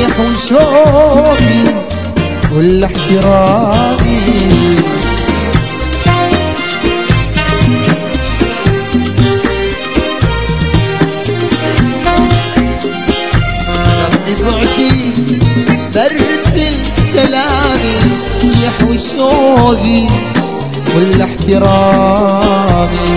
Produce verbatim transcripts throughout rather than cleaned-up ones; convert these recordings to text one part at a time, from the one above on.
وشوقي كل احترامي. رغم بعدي برسل سلامي يحوي شوقي كل احترامي.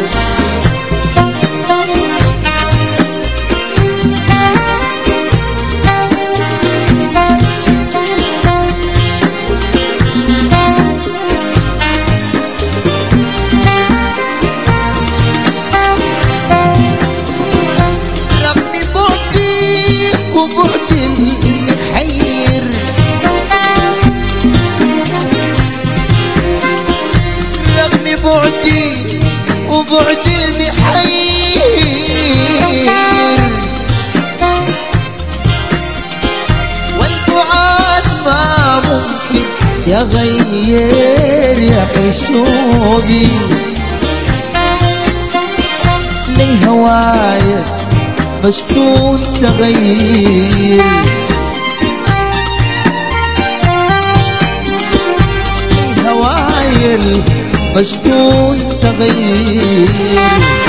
بعدي وبعدي المحير، والبعاد ما ممكن يغير يا شوقي. لي هوايا مشتون صغير، لي هوايا مشتون صغير،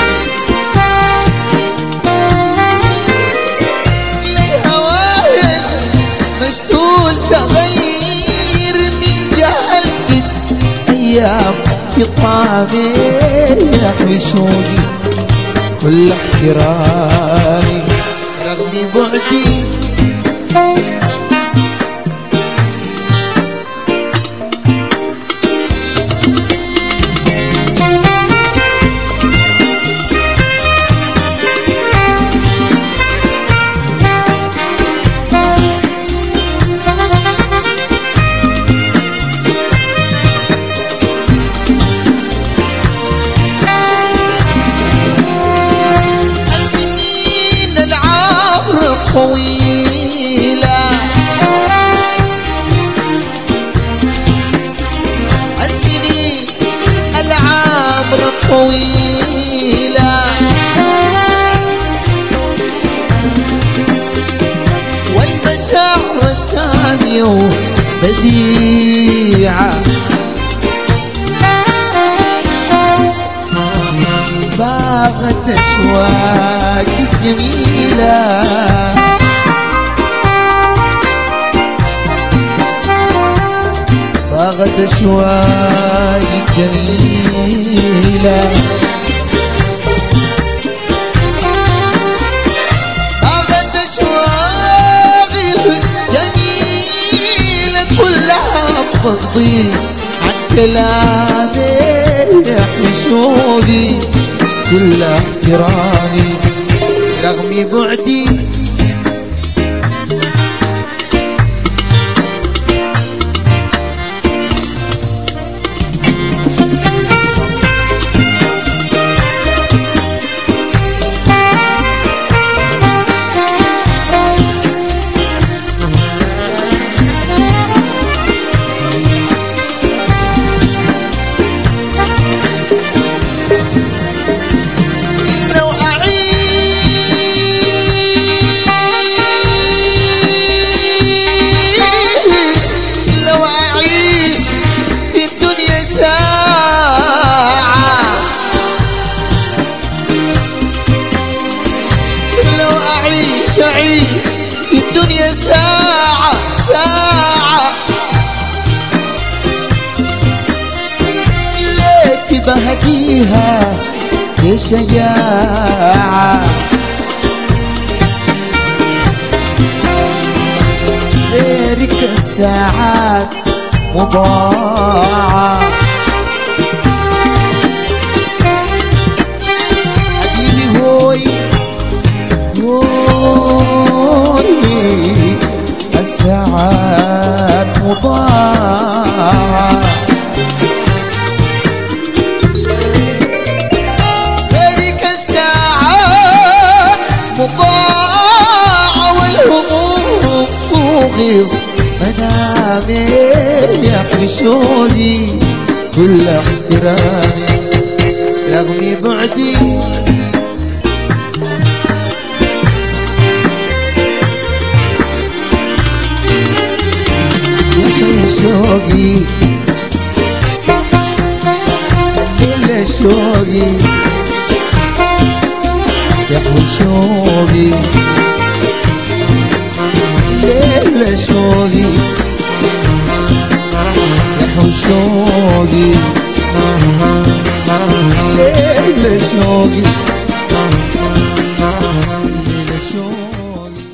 لي هوايا مشتون صغير. من جهلت ايام في طعمي يحوي شوقي كل احترامي. رغم بعدي طويلة، السنين العمر الطويلة، والمشاعر سامية وبديعة، باغت أشواقك جميلة، باغت أشواقك جميلة، باغت أشواقك جميلة، كلها تفضيل عن كلامي يحوي شوقي كل احترامي. رغم بعدي أعيش في الدنيا ساعة ساعة، ليك بهديها بشجاعة، غيرك الساعات مضاعة، حبيبي هوي الساعات مضاعة، غيرك الساعات مضاعة، والهموم توغص منامي يحوي شوقي كل احترامي. رغم بعدي شوقي إلا شوقي يحوي شوقي إلا شوقي يحوي شوقي إلا شوقي إلا شوقي